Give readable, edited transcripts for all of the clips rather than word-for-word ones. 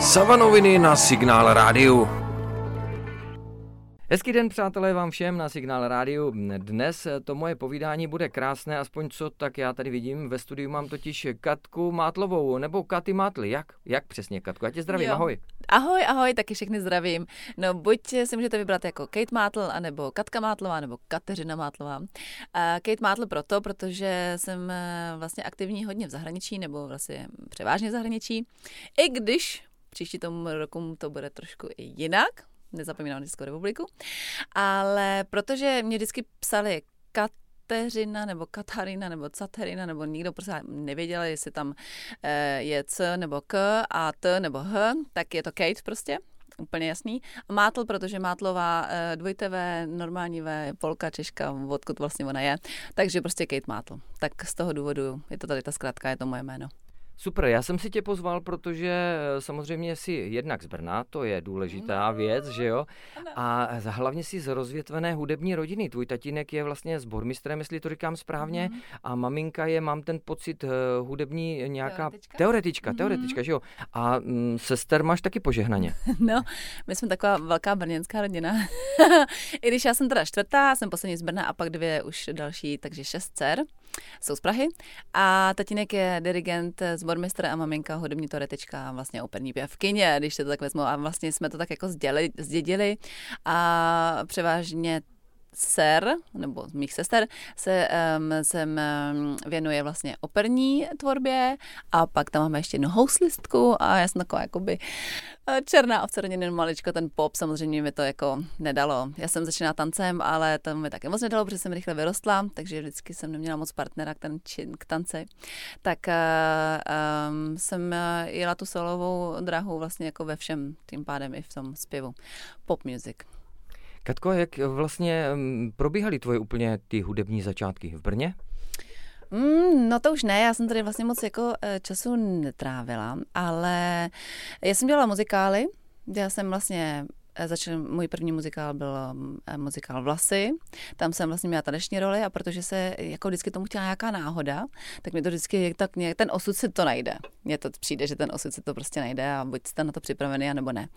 Savanoviny na Signál Rádiu. Hezký den, přátelé, vám všem na Signál Rádiu. Dnes to moje povídání bude krásné, aspoň co tak já tady vidím. Ve studiu mám totiž Katku Mátlovou, nebo Katy Mátly. Jak přesně, Katku? Já tě zdravím, ahoj. Ahoj, taky všechny zdravím. No, buď si můžete vybrat jako Kate Mátl, anebo Katka Mátlová, nebo Kateřina Mátlová. Kate Mátl protože jsem vlastně aktivní hodně v zahraničí, nebo vlastně převážně v zahraničí. I když příští tomu roku to bude trošku i jinak, nezapomínám na Českou republiku, ale protože mě vždycky psali Kateřina nebo Katarina nebo Caterina, nebo nikdo prostě nevěděl, jestli tam je C nebo K a T nebo H, tak je to Kate prostě. Úplně jasný. A Mátl, protože Mátlová dvojité V, normální V, Polka, Češka, odkud vlastně ona je. Takže prostě Kate Mátl. Tak z toho důvodu je to tady ta zkrátka, je to moje jméno. Super, já jsem si tě pozval, protože samozřejmě jsi jednak z Brna, to je důležitá věc, že jo? A hlavně jsi z rozvětvené hudební rodiny. Tvůj tatínek je vlastně sbormistrem, jestli to říkám správně, a maminka je, mám ten pocit, hudební nějaká teoretička, že jo? A sester máš taky požehnaně. No, my jsme taková velká brněnská rodina. I když já jsem teda čtvrtá, jsem poslední z Brna a pak dvě už další, takže 6 dcer. Jsou z Prahy a tatínek je dirigent, sbormistr a maminka hudební teoretička, vlastně operní pěvkyně, když se to tak vezmu, a vlastně jsme to tak jako zdědili a převážně nebo mých sester se věnuje vlastně operní tvorbě a pak tam máme ještě jednu houslistku a já jsem taková jakoby černá ovce rodiny, maličko, ten pop samozřejmě mi to jako nedalo. Já jsem začínala tancem, ale to mi taky moc nedalo, protože jsem rychle vyrostla, takže vždycky jsem neměla moc partnera k tanci. Tak jsem jela tu solovou dráhu vlastně jako ve všem, tím pádem i v tom zpěvu. Pop music. Katko, jak vlastně probíhaly tvoje úplně ty hudební začátky v Brně? No to už ne, já jsem tady vlastně moc jako času netrávila, ale já jsem dělala muzikály, já jsem vlastně můj první muzikál byl muzikál Vlasy, tam jsem vlastně měla taneční roli a protože se jako vždycky tomu chtěla nějaká náhoda, tak mi to vždycky tak nějak, ten osud si to najde. Mně to přijde, že ten osud si to prostě najde a buď jste na to připravený, anebo ne.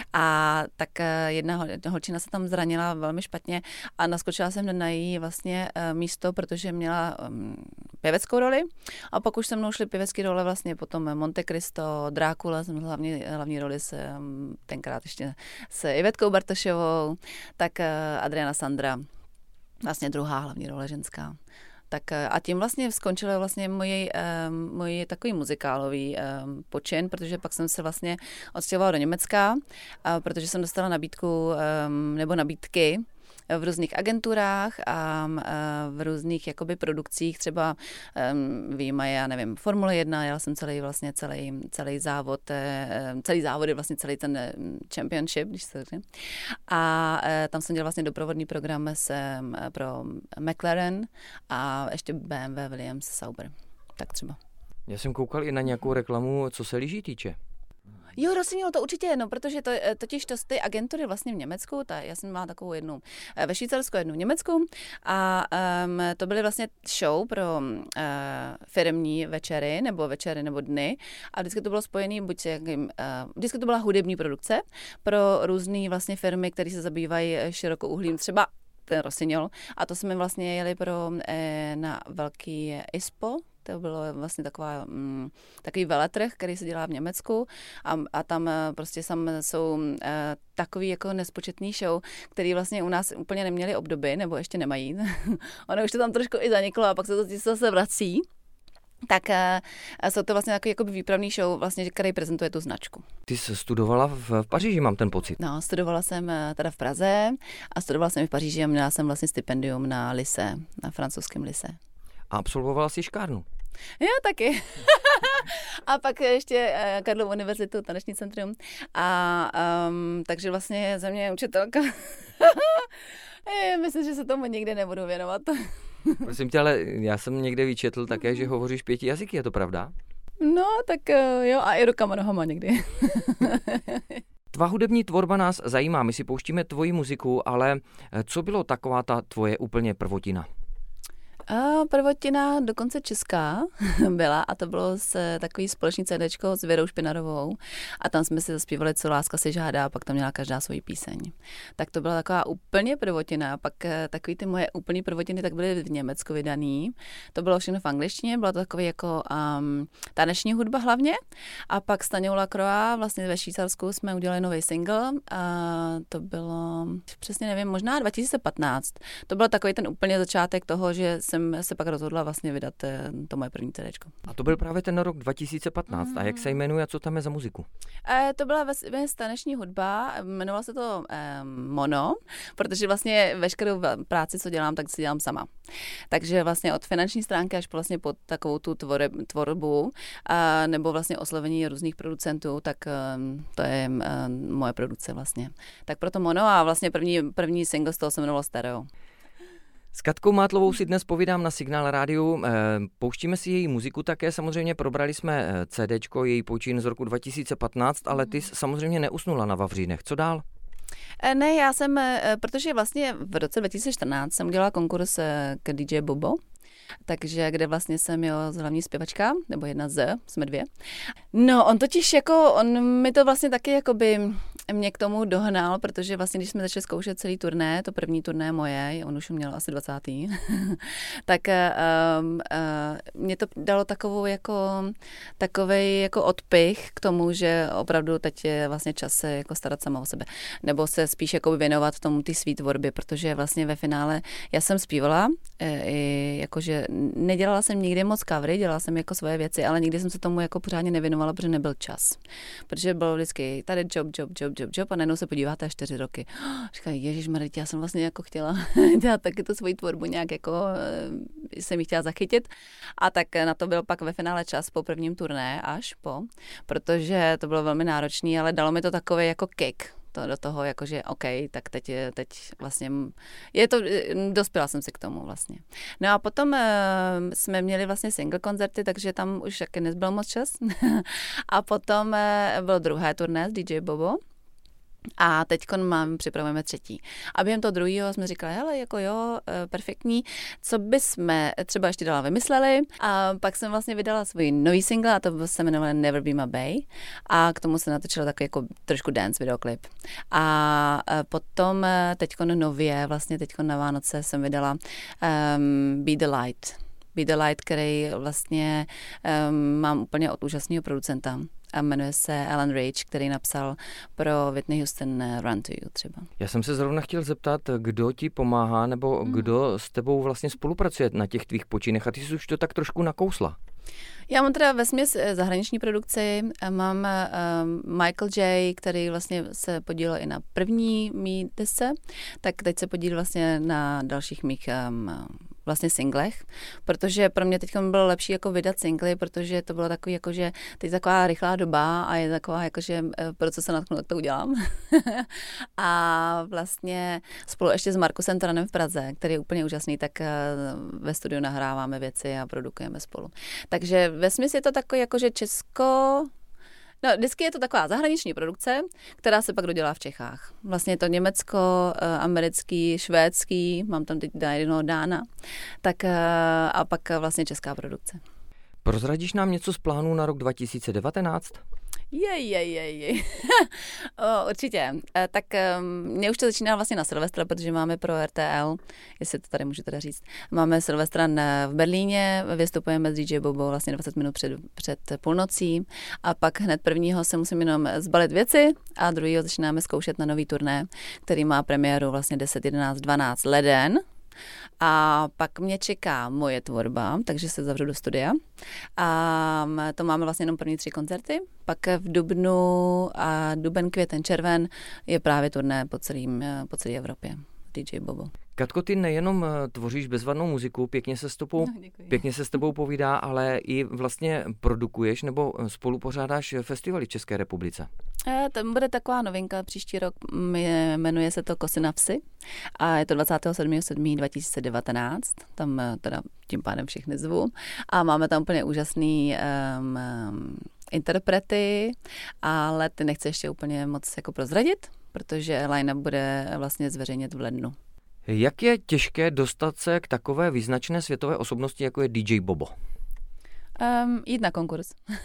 A tak jedna holčina se tam zranila velmi špatně a naskočila jsem na její vlastně místo, protože měla pěveckou roli a pak už se mnou šly pěvecké role vlastně potom Monte Cristo, Drákula, jsem hlavní roli tenkrát ještě s Ivetkou Bartošovou, tak Adriana Sandra, vlastně druhá hlavní role ženská. Tak a tím vlastně skončil vlastně můj takový muzikálový počin, protože pak jsem se vlastně odstěhovala do Německa, protože jsem dostala nabídku nebo nabídky v různých agenturách a v různých jakoby produkcích, třeba vyjímaje, já nevím, Formule 1, jela jsem celý závod, vlastně celý ten championship, když se řekne. A tam jsem dělala vlastně doprovodný program pro McLaren a ještě BMW Williams Sauber. Tak třeba. Já jsem koukal i na nějakou reklamu, co se lyží týče. Jo, Rossignol, to určitě jedno, protože totiž ty agentury vlastně v Německu, já jsem měla takovou jednu ve Švýcarsku, jednu v Německu a to byly vlastně show pro firemní večery nebo dny a vždycky to bylo spojené vždycky to byla hudební produkce pro různé vlastně firmy, které se zabývají širokouhlým, třeba ten Rossignol a to jsme vlastně jeli na velký ISPO. To bylo vlastně takový veletrh, který se dělá v Německu a tam prostě jsou takový jako nespočetný show, který vlastně u nás úplně neměli obdoby, nebo ještě nemají. Ono už to tam trošku i zaniklo a pak se to zase vrací. Tak jsou to vlastně takový jako výpravný show, vlastně, který prezentuje tu značku. Ty jsi studovala v Paříži, mám ten pocit. No, studovala jsem teda v Praze a studovala jsem i v Paříži a měla jsem vlastně stipendium na lycée, na francouzském lycée. A absolvovala jsi škárnu? Jo, taky. A pak ještě Karlovu univerzitu, taneční centrum. A takže vlastně ze mě je učitelka. Myslím, že se tomu nikdy nebudu věnovat. Prosím tě, ale já jsem někde vyčetl také, že hovoříš 5 jazyky, je to pravda? No, tak jo, a i rukama, nohama někdy. Tvá hudební tvorba nás zajímá, my si pouštíme tvoji muziku, ale co bylo taková ta tvoje úplně prvotina? A prvotina dokonce česká byla a to bylo takový společný CDčko s Věrou Špinarovou a tam jsme si zaspívali Co láska si žádá a pak tam měla každá svoji píseň. Tak to byla taková úplně prvotina, pak takový ty moje úplný prvotiny tak byly v Německu vydaný. To bylo všechno v angličtině, bylo to takový jako taneční hudba hlavně a pak s Taňou Lacroix vlastně ve Švýcarsku jsme udělali nový single a to bylo, přesně nevím, možná 2015. To byl takový ten úplně začátek toho, že jsem se pak rozhodla vlastně vydat to moje první CDčko. A to byl právě ten rok 2015. A jak se jmenuje a co tam je za muziku? To byla taneční hudba, jmenovalo se to Mono, protože vlastně veškerou práci, co dělám, tak si dělám sama. Takže vlastně od finanční stránky až vlastně po takovou tu tvorbu nebo vlastně oslovení různých producentů, tak to je moje produkce vlastně. Tak proto Mono a vlastně první single z toho se jmenovalo Stereo. S Katkou Mátlovou si dnes povídám na Signál rádiu. Pouštíme si její muziku také, samozřejmě probrali jsme CDčko, její počin z roku 2015, ale ty samozřejmě neusnula na Vavřínech. Co dál? Ne, já jsem, protože vlastně v roce 2014 jsem udělala konkurs k DJ Bobo, takže kde vlastně jsem hlavní zpěvačka, nebo jedna z, jsme dvě. No, on mi to vlastně taky jakoby mě k tomu dohnal, protože vlastně, když jsme začali zkoušet celý turné, to první turné moje, on už měl asi 20. tak mě to dalo takovej jako odpych k tomu, že opravdu teď je vlastně čas se jako starat sama o sebe. Nebo se spíš jako věnovat tomu ty svý tvorbě, protože vlastně ve finále já jsem zpívala, jakože nedělala jsem nikdy moc covery, dělala jsem jako svoje věci, ale nikdy jsem se tomu jako pořádně nevěnovala, protože nebyl čas. Protože bylo vždycky tady job a najednou se podíváte až 4 roky. Říkají, ježišmarja, já jsem vlastně jako chtěla dělat taky tu svoji tvorbu nějak jako jsem ji chtěla zachytit a tak na to byl pak ve finále čas po prvním turné protože to bylo velmi náročný, ale dalo mi to takový jako kick. Do toho, jakože OK, tak teď vlastně dospěla jsem si k tomu vlastně. No a potom jsme měli vlastně single koncerty, takže tam už taky nezbyl moc čas. A potom bylo druhé turné s DJ Bobo. A teď připravujeme třetí. A během toho druhého jsme říkali, hele, jako jo, perfektní, co bychom třeba ještě dala vymysleli. A pak jsem vlastně vydala svůj nový single a to se jmenovalo Never Be My Bae. A k tomu se natočilo takový jako trošku dance videoklip. A potom nově, vlastně na Vánoce jsem vydala Be the Light. Be the Light, který vlastně mám úplně od úžasného producenta. A jmenuje se Alan Rage, který napsal pro Whitney Houston Run to You třeba. Já jsem se zrovna chtěl zeptat, kdo ti pomáhá nebo kdo s tebou vlastně spolupracuje na těch tvých počinech a ty jsi už to tak trošku nakousla. Já mám teda vesměs zahraniční produkci, mám Michael J., který vlastně se podílel i na první mý desce, tak teď se podílí vlastně na dalších mých vlastně singlech, protože pro mě teď bylo lepší jako vydat singly, protože to bylo takový jako, že teď taková rychlá doba a je taková jako, že pro co se natknu, tak to udělám. A vlastně spolu ještě s Markusem Tranem v Praze, který je úplně úžasný, tak ve studiu nahráváme věci a produkujeme spolu. Takže vesměs je to takový jako, že No, vždycky je to taková zahraniční produkce, která se pak dodělá v Čechách. Vlastně je to německo, americký, švédský, mám tam teď jednoho Dána, tak a pak vlastně česká produkce. Prozradíš nám něco z plánů na rok 2019? Jej. Určitě. Tak mě už to začíná vlastně na Silvestra, protože máme pro RTL, jestli to tady můžu teda říct, máme Silvestra v Berlíně, vystupujeme s DJ Bobo vlastně 20 minut před půlnocí a pak hned prvního se musím jenom zbalit věci a druhýho začínáme zkoušet na nový turné, který má premiéru vlastně 10, 11, 12 leden. A pak mě čeká moje tvorba, takže se zavřu do studia. A to máme vlastně jenom první 3 koncerty. Pak v dubnu a duben, květen, červen je právě turné po celé Evropě. DJ Bobo. Katko, ty nejenom tvoříš bezvadnou muziku, pěkně se s tebou povídá, ale i vlastně produkuješ nebo spolupořádáš festivaly v České republice. Tam bude taková novinka příští rok, jmenuje se to Kosy na vsi a je to 27.7.2019, tam teda tím pádem všechny zvu a máme tam úplně úžasný interprety, ale ty nechci ještě úplně moc jako prozradit, protože line-up bude vlastně zveřejnět v lednu. Jak je těžké dostat se k takové význačné světové osobnosti, jako je DJ Bobo? Jít na konkurs.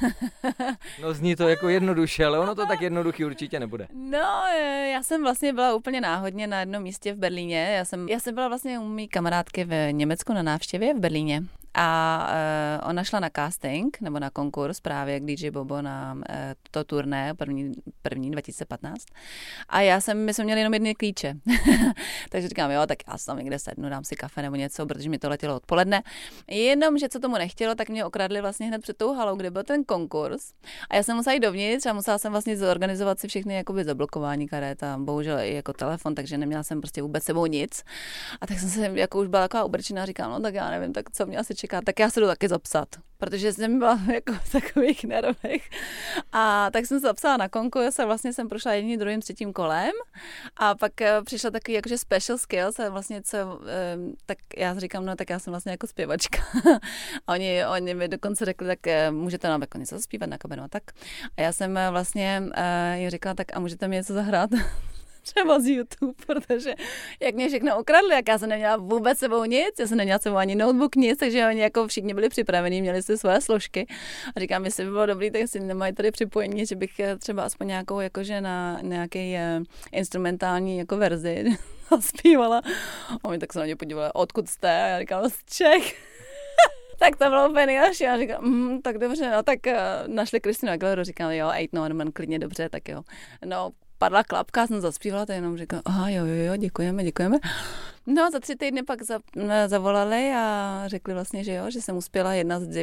No zní to jako jednoduše, ale ono to tak jednoduchý určitě nebude. No, já jsem vlastně byla úplně náhodně na jednom místě v Berlíně. Já jsem byla vlastně u mý kamarádky v Německu na návštěvě v Berlíně. A ona šla na casting, nebo na konkurs právě k DJ Bobo na to turné první 2015. A my jsme měli jenom jedny klíče. Takže říkám, jo, tak já tam někde sednu, dám si kafe nebo něco, protože mi to letělo odpoledne. Jenom, že co tomu nechtělo, tak mě okradli vlastně hned před tou halou, kde byl ten konkurs. A já jsem musela jít dovnitř a musela jsem vlastně zorganizovat si všechny jakoby zablokování karet a bohužel i jako telefon, takže neměla jsem prostě vůbec sebou nic. A tak jsem se jako už byla taková ubrčená, říkám, no tak já nevím, tak co mě asi čeká, tak já se jdu taky zapsat, protože jsem byla jako v takových nervech. A tak jsem se zapsala na konkurs a vlastně jsem prošla jedním, druhým, třetím kolem a pak přišla takový jakože special skills a vlastně tak já říkám, no tak já jsem vlastně jako zpěvačka. A oni mi dokonce řekli, tak můžete nám jako něco zaspívat na kabinu a tak. A já jsem vlastně jim říkala, tak a můžete mi něco zahrát? Třeba z YouTube, protože jak mě všechno ukradli, jak já jsem neměla vůbec sebou nic, já jsem neměla sebou ani notebook, nic, takže oni jako všichni byli připraveni, měli si svoje složky. A říkám, jestli by bylo dobrý, tak si nemají tady připojení, že bych třeba aspoň nějakou jakože na nějaký instrumentální jako verzi zpívala. A oni tak se na mě podívali, odkud jste? A já říkám, z Čech. Tak to bylo úplně nejlepší. Já říkám, tak dobře, no tak našli Kristinu Aguileru, říkám, jo, Ain't No Other Man, klidně dobře, tak jo. No, padla klapka, jsem zaspívala, tak jenom říkala, aha, jo, děkujeme. No, za 3 týdny pak zavolali a řekli vlastně, že jo, že jsem uspěla jedna z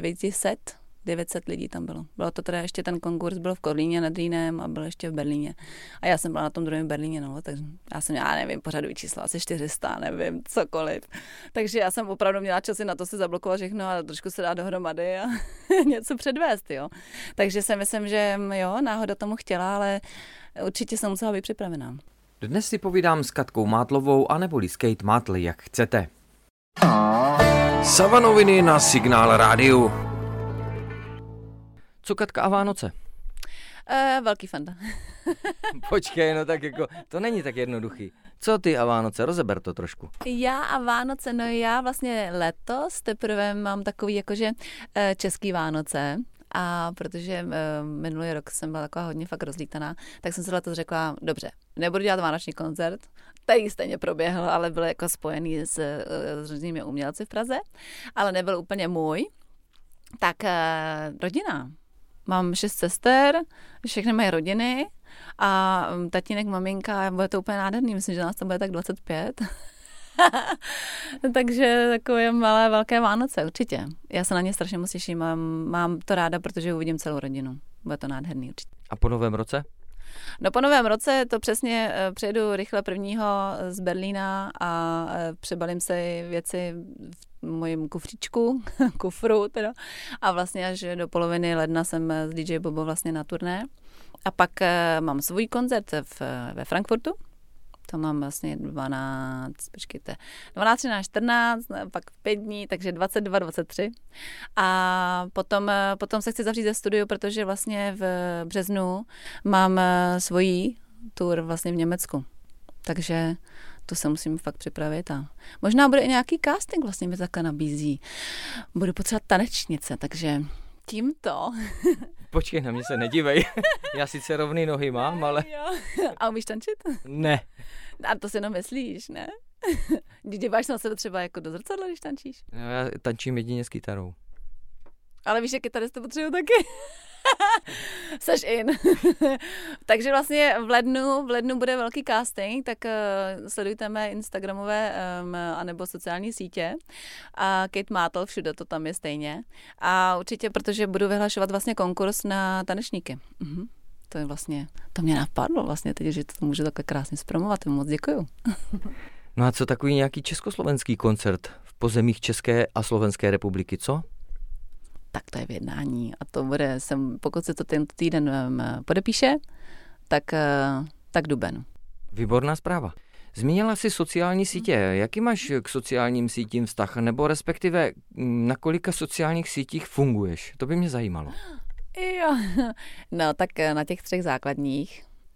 900 lidí tam bylo. Bylo to teda ještě ten konkurs, byl v Kolíně nad Rýnem a byl ještě v Berlíně. A já jsem byla na tom druhém Berlíně, no, takže já jsem měla, nevím, pořadový číslo, asi 400, nevím, cokoliv. Takže já jsem opravdu měla časy na to si zablokovat všechno a trošku se dát dohromady a něco předvést, jo. Takže si myslím, že jo, náhoda tomu chtěla, ale určitě jsem musela být připravená. Dnes si povídám s Katkou Mátlovou, aneboli s Kate Mátly, jak chcete. Savanoviny na Signál rádiu. Co Katka a Vánoce? Velký fanda. Počkej, no tak jako, to není tak jednoduchý. Co ty a Vánoce? Rozeber to trošku. Já a Vánoce, no já vlastně letos teprve mám takový jakože český Vánoce. A protože minulý rok jsem byla taková hodně fakt rozlítaná, tak jsem si letos řekla, dobře, nebudu dělat vánoční koncert, který stejně proběhl, ale byl jako spojený s různými umělci v Praze, ale nebyl úplně můj. Tak rodina. Mám 6 sester, všechny mají rodiny a tatínek, maminka, bude to úplně nádherný, myslím, že nás tam bude tak 25. Takže takové malé, velké Vánoce, určitě. Já se na ně strašně moc těším a mám to ráda, protože uvidím celou rodinu. Bude to nádherný určitě. A po Novém roce? No po Novém roce to přesně přijedu rychle 1. z Berlína a přebalím se věci v mojím kufru teda. A vlastně až do poloviny ledna jsem s DJ Bobo vlastně na turné. A pak mám svůj koncert ve Frankfurtu. To mám vlastně 12, 13, 14, pak 5 dní, takže 22, 23. A potom se chci zavřít ze studiu, protože vlastně v březnu mám svojí tour vlastně v Německu. Takže to se musím fakt připravit a možná bude i nějaký casting vlastně mi takhle nabízí. Budu potřebovat tanečnice, takže tímto. Počkej, na mě se nedívej. Já sice rovný nohy mám, ale... A umíš tančit? Ne. A to si jenom myslíš, ne? Díváš na sebe třeba jako do zrcadla, když tančíš? No, já tančím jedině s kytarou. Ale víš, že kytaristu potřebuji taky. Seš in. Takže vlastně v lednu bude velký casting, tak sledujte mé instagramové anebo sociální sítě. A Kate Mátl, všude to tam je stejně. A určitě, protože budu vyhlašovat vlastně konkurs na tanečníky. To je vlastně, to mě napadlo vlastně teď, že to můžu takhle krásně zpromovat. Moc děkuju. No a co takový nějaký československý koncert v pozemích České a Slovenské republiky, co? Tak to je v jednání a to bude, pokud se to tento týden podepíše, tak duben. Výborná zpráva. Zmínila jsi sociální sítě. Jaký máš k sociálním sítím vztah, nebo respektive na kolika sociálních sítích funguješ? To by mě zajímalo. Jo, no tak na těch 3 základních,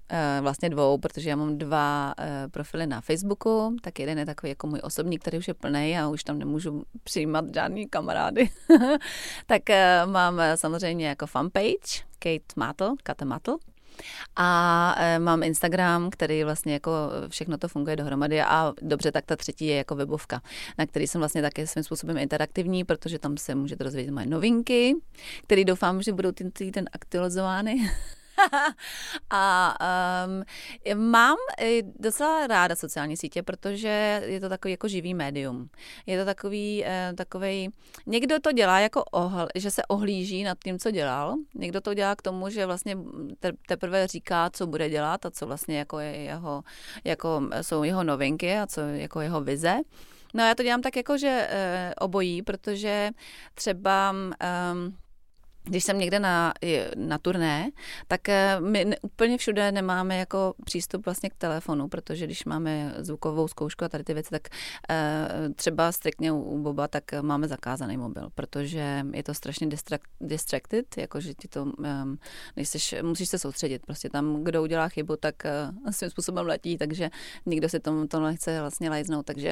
vlastně 2, protože já mám 2 profily na Facebooku, tak jeden je takový jako můj osobní, který už je plnej a už tam nemůžu přijímat žádný kamarády. Tak mám samozřejmě jako fanpage Kate Matl. A mám Instagram, který vlastně jako všechno to funguje dohromady a dobře, tak ta 3. je jako webovka, na který jsem vlastně také svým způsobem interaktivní, protože tam se můžete dozvědět moje novinky, které doufám, že budou ten aktualizovány. A mám docela ráda sociální sítě, protože je to takový jako živý médium. Je to takový, někdo to dělá jako že se ohlíží nad tím, co dělal. Někdo to dělá k tomu, že vlastně teprve říká, co bude dělat a co vlastně jako je jsou jeho novinky a co jako jeho vize. No já to dělám tak jako, že obojí, protože třeba když jsem někde na turné, tak my úplně všude nemáme jako přístup vlastně k telefonu, protože když máme zvukovou zkoušku a tady ty věci, tak třeba striktně u Boba, tak máme zakázaný mobil, protože je to strašně distracted, jakože ti to, musíš se soustředit, prostě tam, kdo udělá chybu, tak svým způsobem letí, takže nikdo si to nechce vlastně lajznout, takže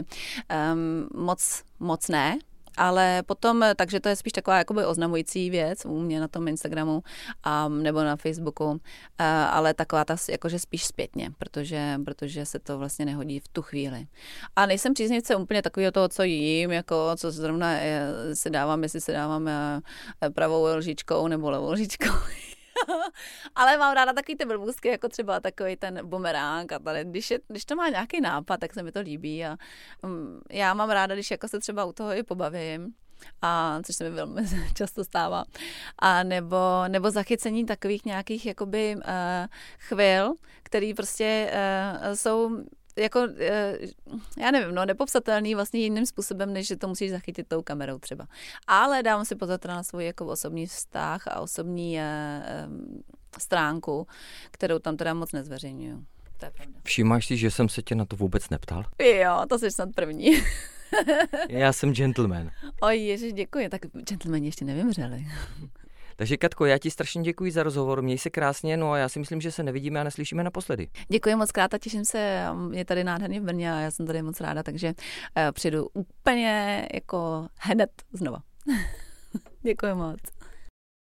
moc ne. Ale potom, takže to je spíš taková jakoby oznamující věc u mě na tom Instagramu nebo na Facebooku, ale taková ta jakože spíš zpětně, protože se to vlastně nehodí v tu chvíli. A nejsem příznivce úplně takového toho, co jím, jako co zrovna si dávám, jestli se dávám pravou lžičkou nebo levou lžičkou. Ale mám ráda takový ty blbůzky, jako třeba takový ten bumerang a tady, když to má nějaký nápad, tak se mi to líbí a já mám ráda, když jako se třeba u toho i pobavím, a což se mi velmi často stává, a nebo zachycení takových nějakých jakoby chvil, který prostě jsou jako, já nevím, nepopsatelný vlastně jiným způsobem, než že to musíš zachytit tou kamerou třeba. Ale dávám si pozor na svůj jako osobní vztah a osobní stránku, kterou tam teda moc nezveřejňuju. To je pravda. Všimáš si, že jsem se tě na to vůbec neptal? Jo, to jsi snad první. Já jsem gentleman. Oj, ježiš, děkuji, tak gentlemani ještě nevymřeli. Takže Katko, já ti strašně děkuji za rozhovor, měj se krásně, no a já si myslím, že se nevidíme a neslyšíme naposledy. Děkuji moc krát a těším se, je tady nádherně v Brně a já jsem tady moc ráda, takže přijdu úplně jako hned znova. Děkuji moc.